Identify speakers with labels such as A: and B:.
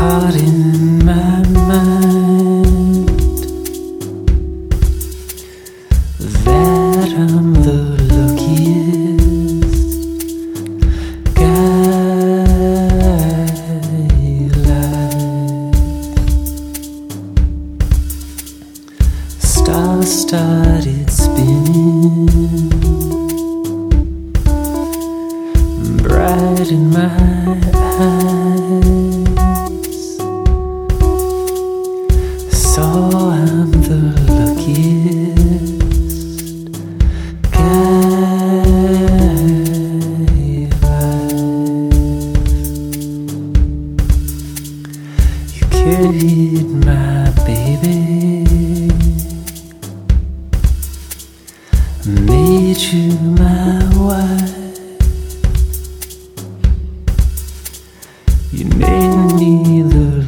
A: heart in my mind that I'm the luckiest guy alive. Stars started spinning bright in my eyes, so I'm the luckiest guy alive. You carried my baby, made you my wife. You made me the